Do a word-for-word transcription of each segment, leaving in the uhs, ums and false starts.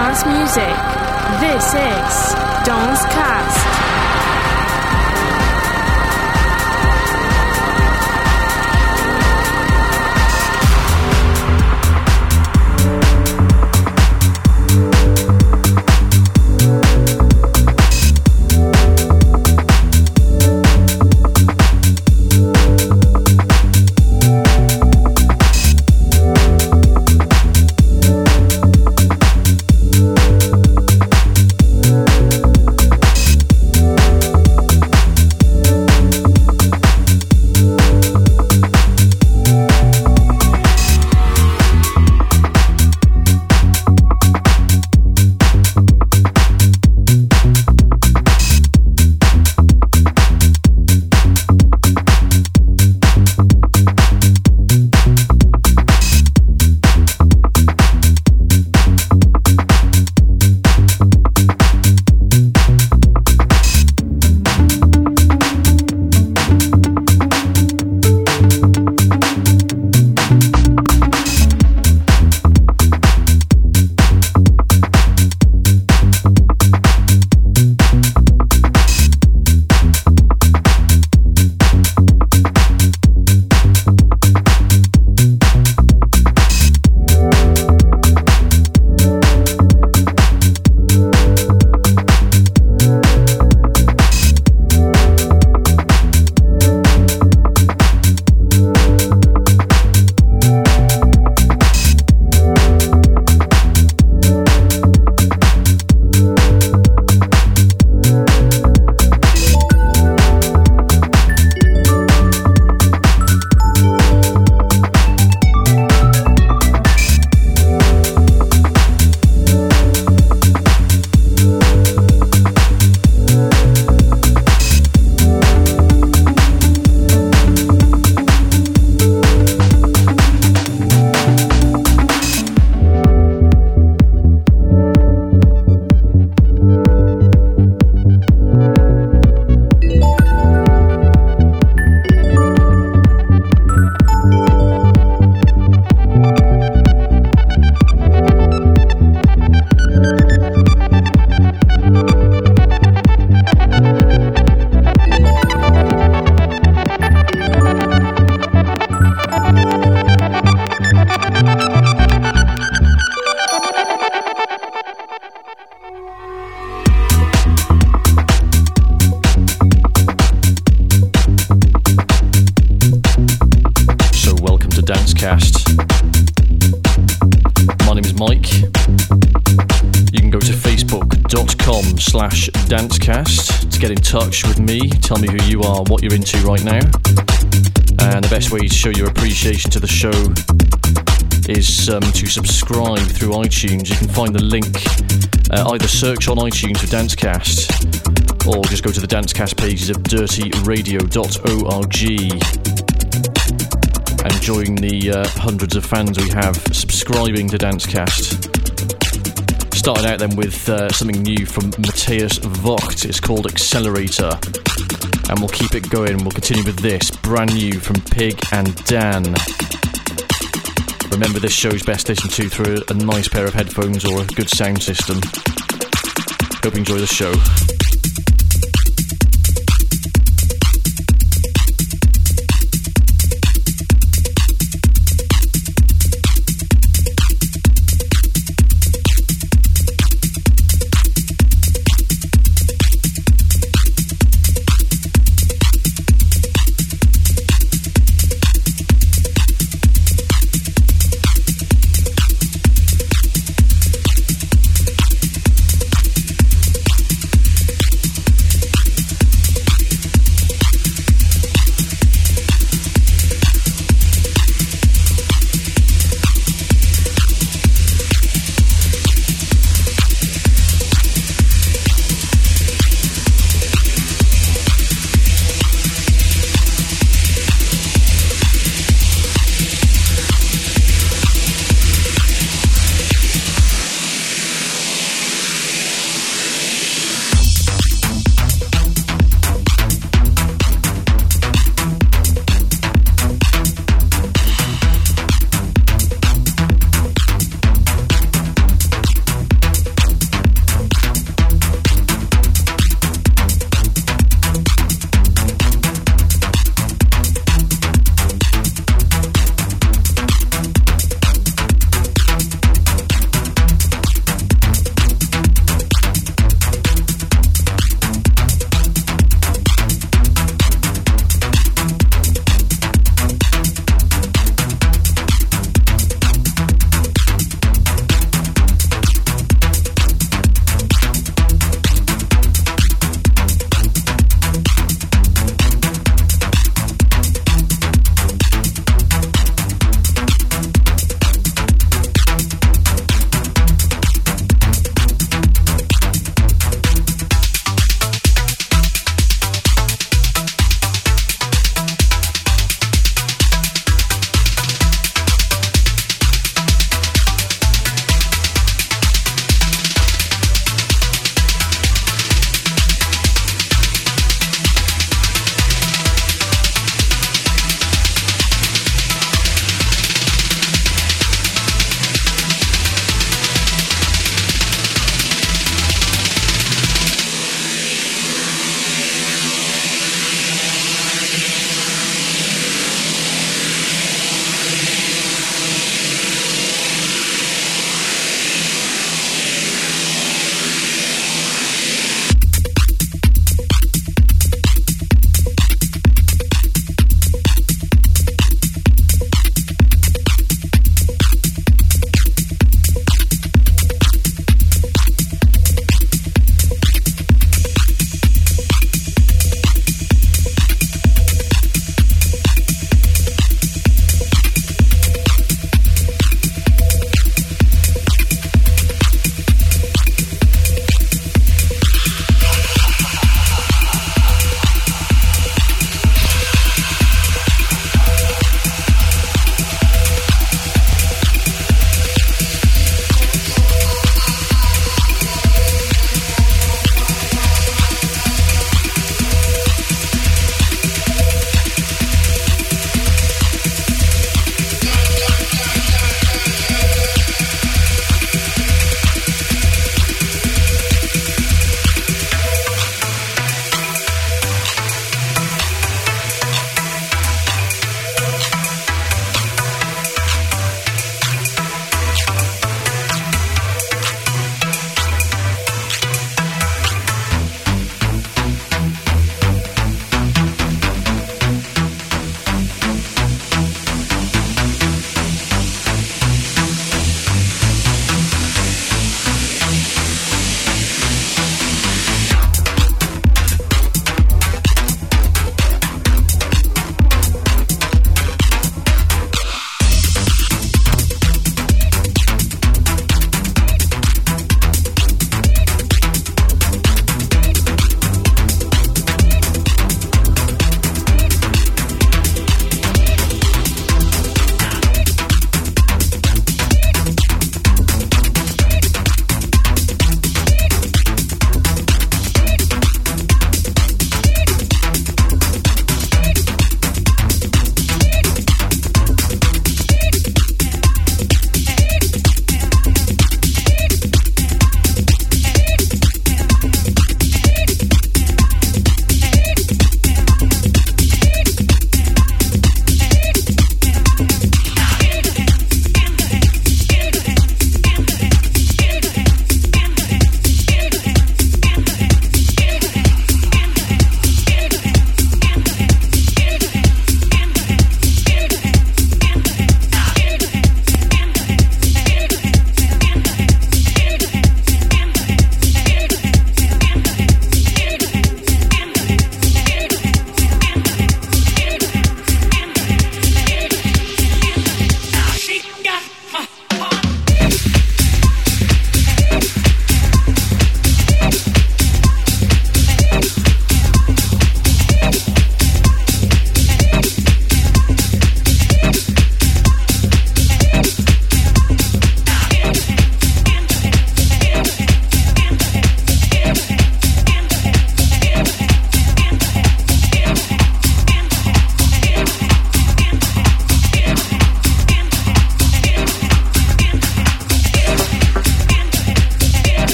dance music. This is Dancecast. slash Dancecast to get in touch with me, tell me who you are, what you're into right now. And the best way to show your appreciation to the show is um, to subscribe through iTunes. You can find the link, uh, either search on iTunes for Dancecast or just go to the Dancecast pages of dirty radio dot org and join the uh, hundreds of fans we have subscribing to Dancecast. Started out then with uh, something new from Matthias Vogt. It's called Accelerator, and we'll keep it going. We'll continue with this, brand new from Pig and Dan. Remember, this show's best listened to through a nice pair of headphones or a good sound system. Hope you enjoy the show.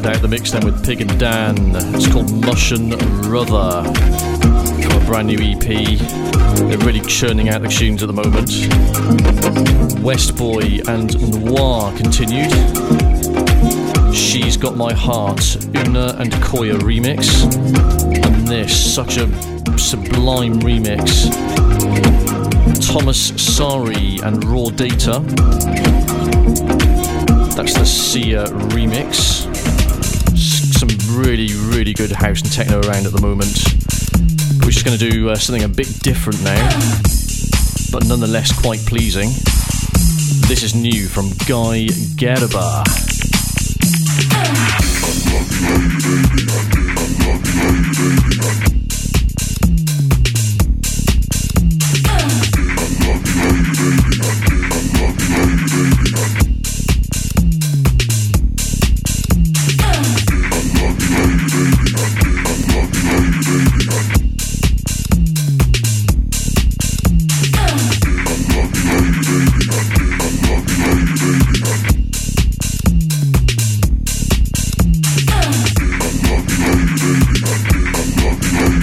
out the mix then with Pig and Dan. It's called Mush and Ruther from a brand new E P. They're really churning out the tunes at the moment. West Boy and Noir continued. She's Got My Heart, Una and Koya remix. And this, such a sublime remix. Thomas Sari and Raw Data. That's the Sia remix. Some really, really good house and techno around at the moment. We're just going to do uh, something a bit different now, but nonetheless quite pleasing. This is new from Guy Gerber. I'm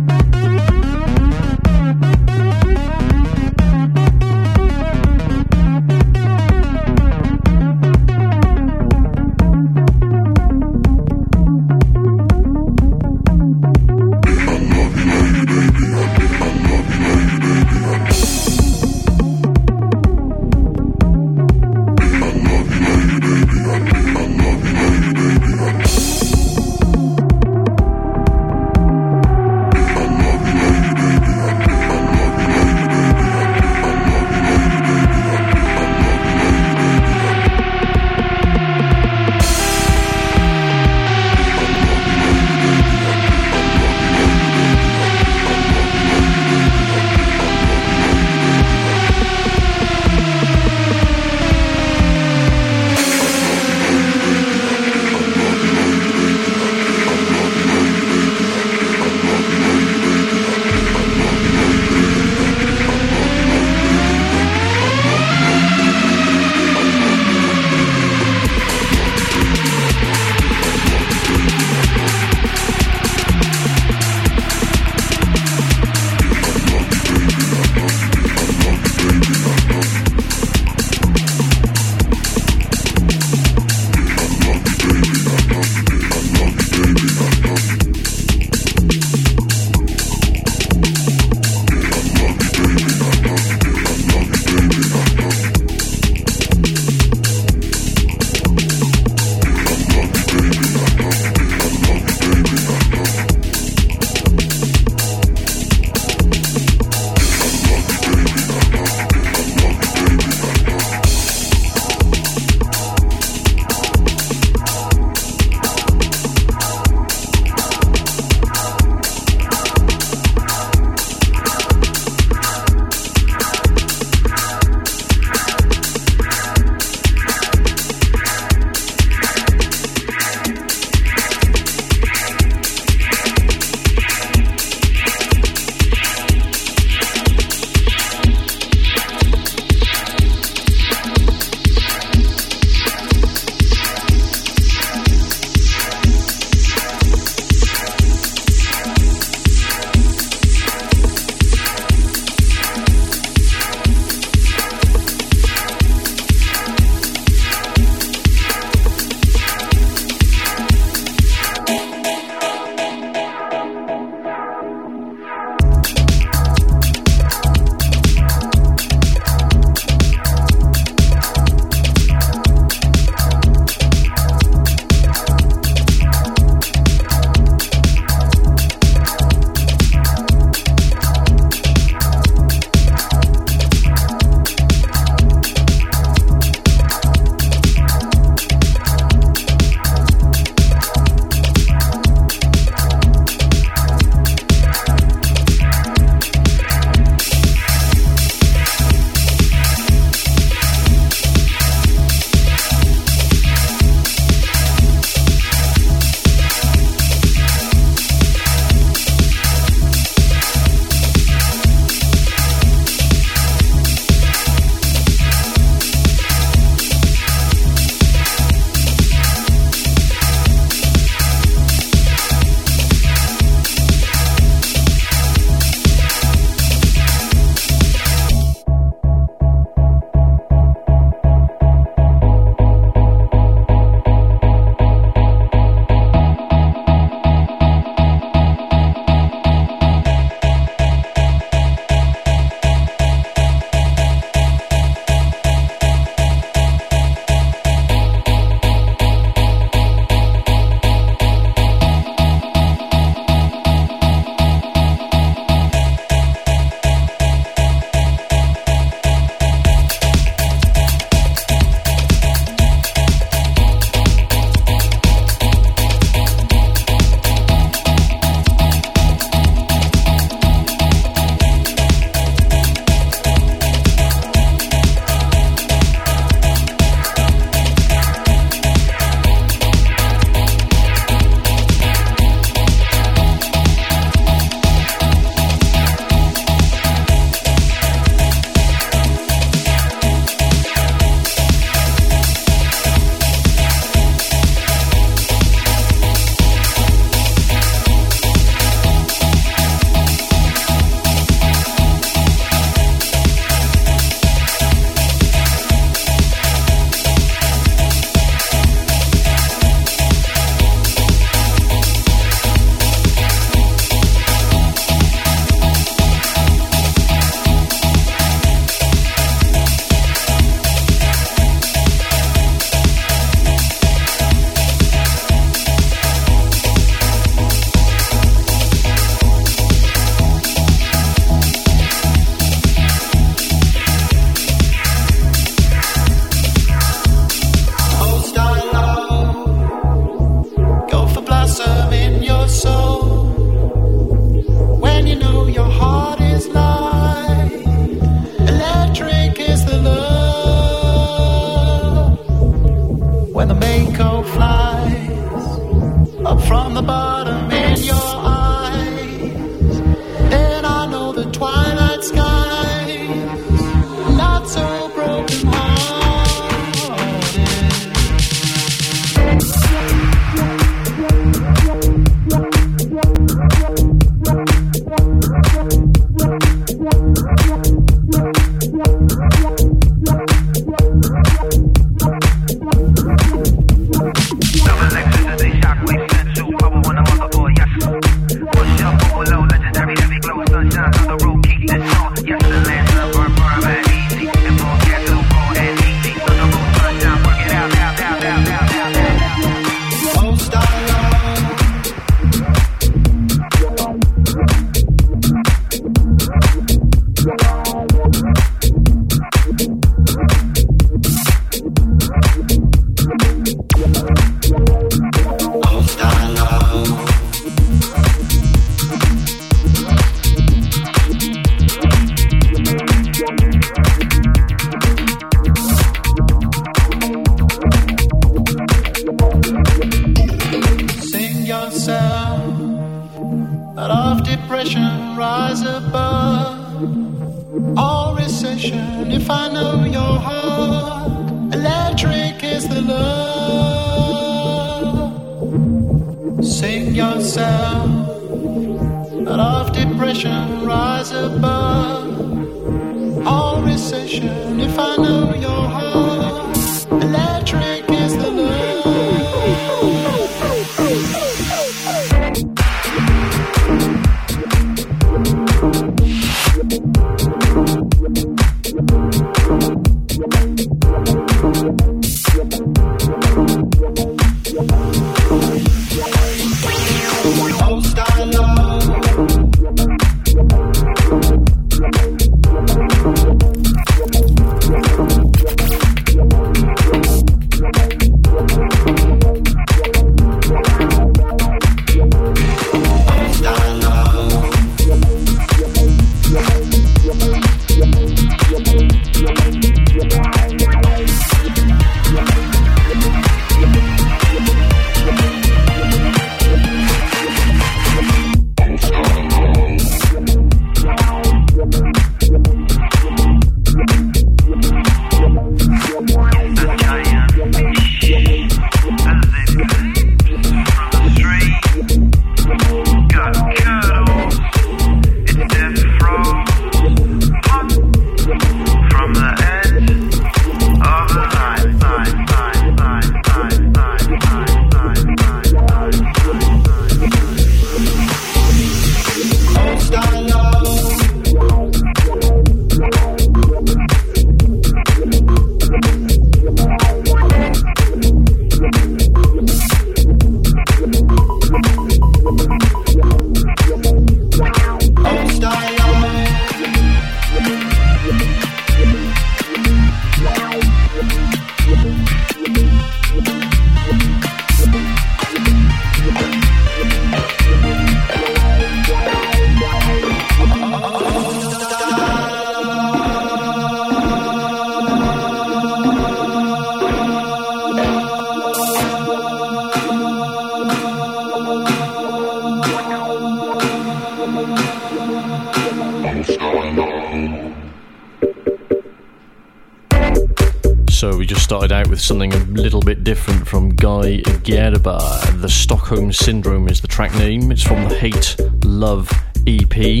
So we just started out with something a little bit different from Guy Gerber. The Stockholm Syndrome is the track name. It's from the Hate Love E P.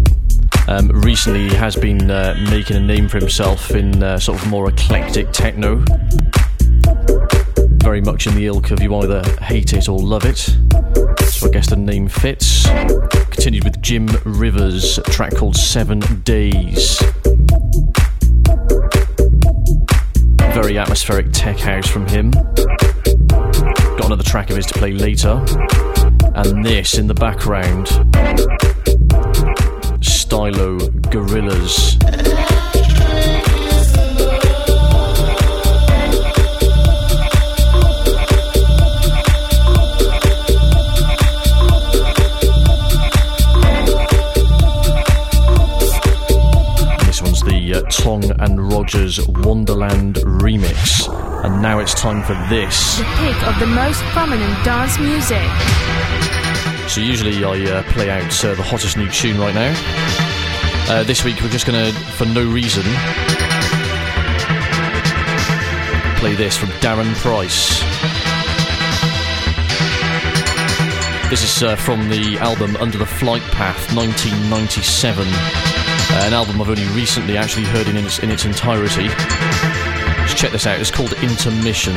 Um, recently he has been uh, making a name for himself in uh, sort of more eclectic techno. Very much in the ilk of you either hate it or love it. So I guess the name fits. Continued with Jim Rivers, a track called Seven Days. Very atmospheric tech house from him. Got another track of his to play later. And this in the background, Stylo Gorillas. Tong and Rogers Wonderland remix. And now it's time for this. The pick of the most prominent dance music. So usually I uh, play out uh, the hottest new tune right now. Uh, this week we're just going to, for no reason, play this from Darren Price. This is uh, from the album Under the Flight Path nineteen ninety-seven. Uh, an album I've only recently actually heard in its, in its entirety. Just check this out, it's called Intermission.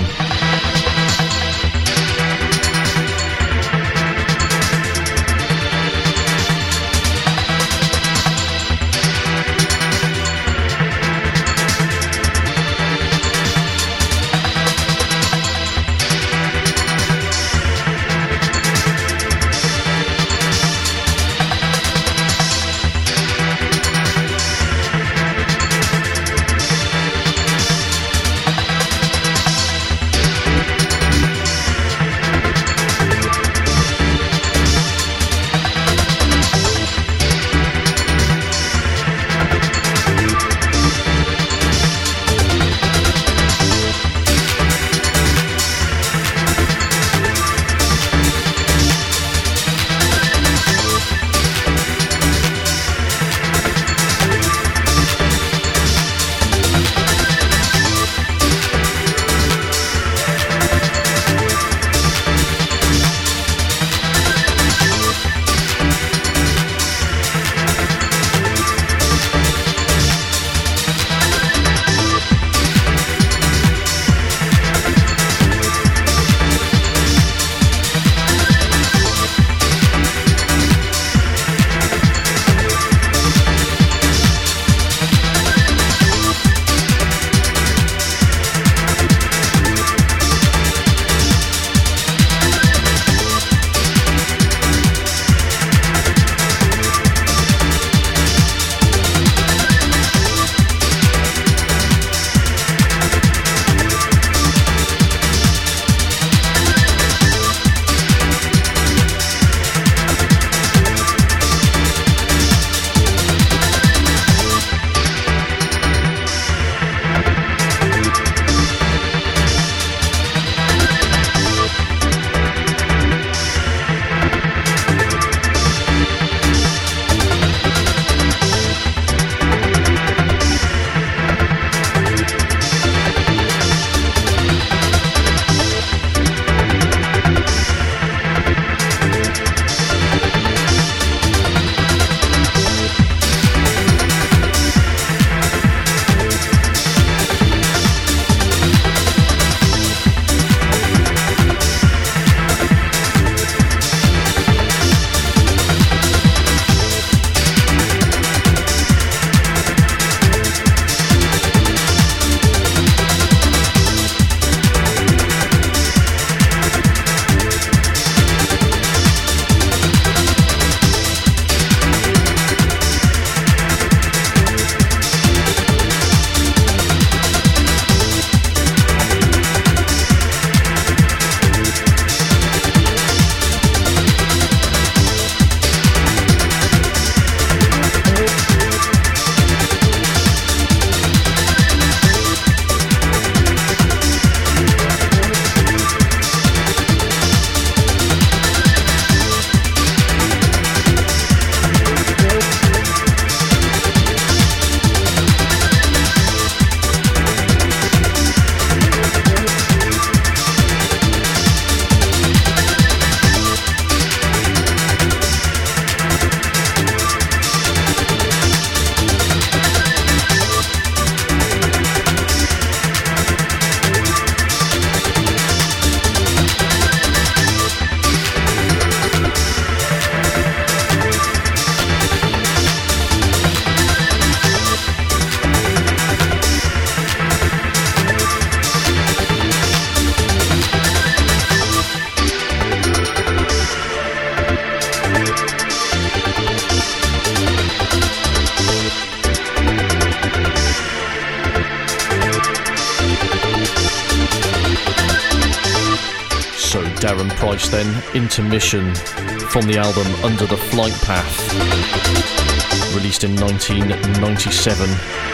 Darren Price then, Intermission, from the album Under the Flight Path, released in nineteen ninety-seven.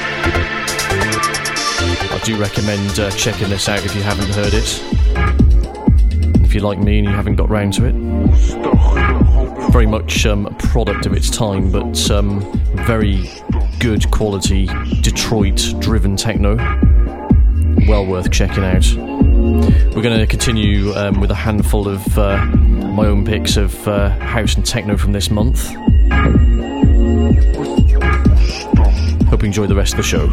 I do recommend uh, checking this out if you haven't heard it. If you're like me and you haven't got round to it. Very much um, a product of its time, but um, very good quality Detroit-driven techno. Well worth checking out. We're going to continue um, with a handful of uh, my own picks of uh, house and techno from this month. Hope you enjoy the rest of the show.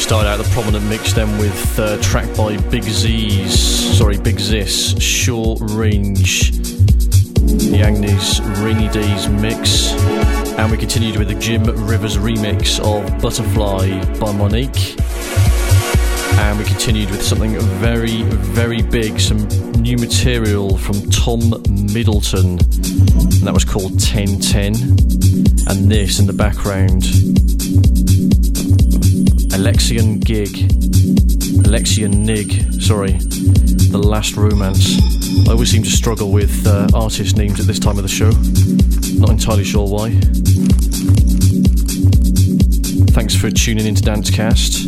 Started out the prominent mix then with a uh, track by Big Z's, sorry, Big Zis, Short Range, the Agnes Rainy Days mix. And we continued with the Jim Rivers remix of Butterfly by Monique. And we continued with something very, very big, some new material from Tom Middleton. And that was called ten ten. And this in the background, Alexian Gig, Alexian Nig, sorry, The Last Romance. I always seem to struggle with uh, artist names at this time of the show. Not entirely sure why. Thanks for tuning into Dancecast.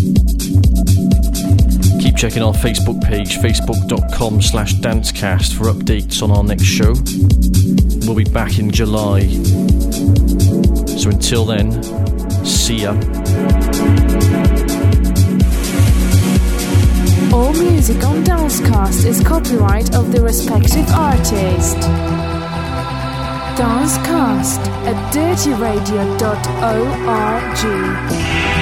Keep checking our Facebook page, facebook.com slash dancecast for updates on our next show. We'll be back in July. So until then, see ya. All music on Dancecast is copyright of the respective artist. Dancecast at dirty radio dot org.